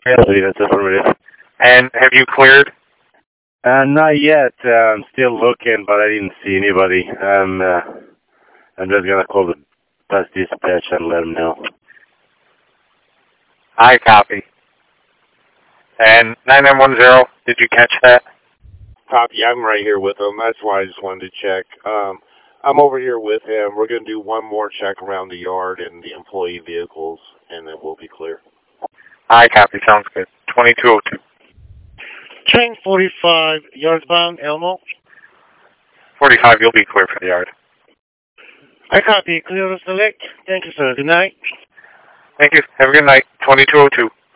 That's affirmative. And have you cleared? Not yet. I'm still looking, but I didn't see anybody. I'm just gonna call the bus dispatch and let them know. I copy. And 9910, did you catch that? Copy. I'm right here with him. That's why I just wanted to check. I'm over here with him. We're going to do one more check around the yard and the employee vehicles, and then we'll be clear. I copy. Sounds good. 2202. Train 45, yardsbound, Elmo. 45, you'll be clear for the yard. I copy. Clear to select. Thank you, sir. Good night. Thank you. Have a good night. 2202.